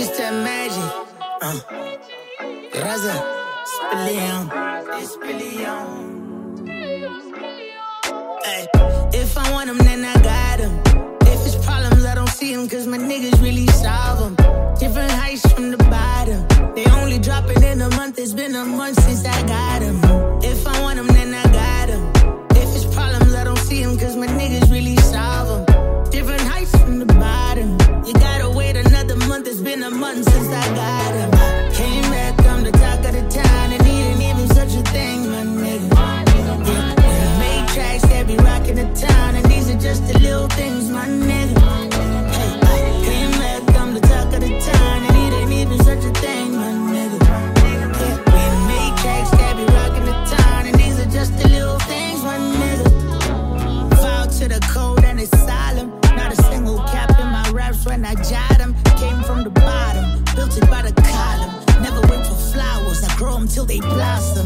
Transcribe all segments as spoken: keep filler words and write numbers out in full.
Just that magic. Uh. Raza, Spillion. It's Spillion. Ay. If I want them, then I got them. If it's problems, I don't see them, cause my niggas really solve them. Different heights from the bottom. They only dropping in a month, it's been a month since I got them. If I want them, then I got them. If it's problems, I don't see them, cause my niggas really solve them. Different heights from the bottom. You gotta wait another month, it's been a month since I got them. Came back, I'm the talk of the town, and he ain't even such a thing, my nigga. Yeah, yeah. Made tracks that be rocking the town, and these are just the little things, my nigga. Hey, I came back, I'm the talk of the town, and he ain't even such a thing, my nigga. Yeah, we made tracks that be rocking the town, and these are just the little things, my nigga. Vow to the code and it's solemn. Not a single cap in my raps when I jot them. Came from the bottom, built it by the column. Never wait for flowers, I grow them till they blossom.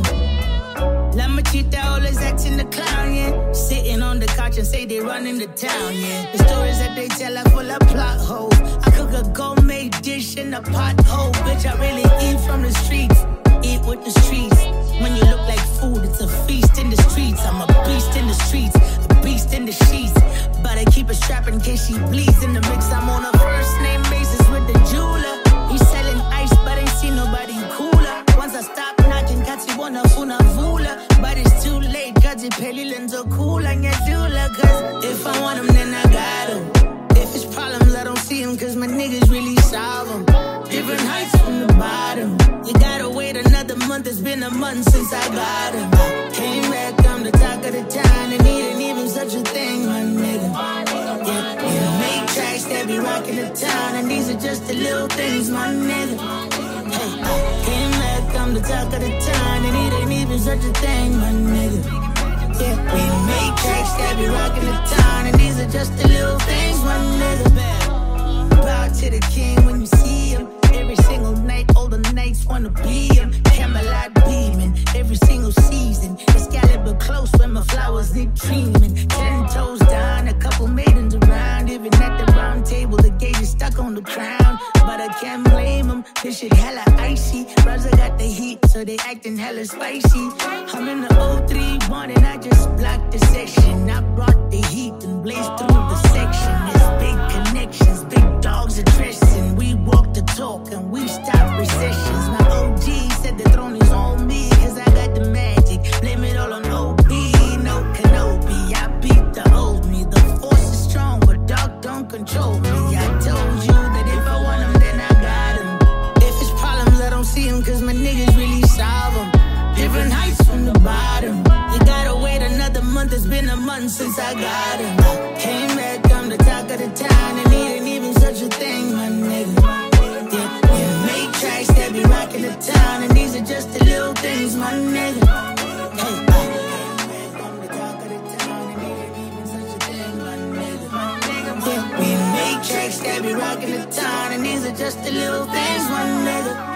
La machita always acting the clown, yeah. Sitting on the couch and say they running the town, yeah. The stories that they tell are full of plot holes. I cook a gourmet dish in a pothole. Bitch, I really eat from the streets. Eat with the streets. When you look like food, it's a feast in the streets. I'm a beast in the streets, a beast in the sheets. But I keep a strap in case she bleeds in the mix. I'm on a first name basis with the jeweler. He's selling ice, but ain't seen nobody cooler. Once I stop knocking, kati wanna funa vula. But it's too late, cause you pay lenzo cool and you doula. Cause if I want them, then I got them. If it's problems, I don't see them, cause my niggas really solve them. Different heights from the bottom. You gotta wait another month, it's been a month since I got him. Came back, I'm the talk of the town, and he ain't even such a thing, my nigga. Yeah, yeah, make tracks that be rocking the town, and these are just the little things, my nigga. Hey, I came back, I'm the talk of the town, and he ain't even such a thing, my nigga. Yeah, we make tracks that be rocking the town, and these are just the little things, my nigga. Bow to the king when you see him. Every single night, all the nights wanna be him. Camelot beaming, every single season. Excalibur close when my flowers need dreaming. Ten toes down, a couple maidens around. Even at the round table, the gauge is stuck on the crown. But I can't blame them, this shit hella icy. Raza got the heat, so they acting hella spicy. I'm in the oh three one and I just blocked the section. I brought the heat and blazed through the section. It's big connections, big dogs addressing. We walk the talk and we stop recessions. My O G said the throne is on me, cause I got the magic. Blame it all on O B, no Kenobi. I beat the old me. The force is strong, but dog don't control me. I told you that if I want them, then I got them. If it's problems, I don't see them, cause my niggas really solve them. Different heights from the bottom. You gotta wait another month, it's been a month since I got him. Came back, I'm the talk of the town, and he ain't even such a thing, my nigga. Yeah, yeah, make tracks that be rocking the town, and these are just the little things, my nigga. Hey, I came back, I'm the talk of the town, and he ain't even such a thing, my nigga. Yeah, we make tracks that be rocking the town, and these are just the little things, my nigga.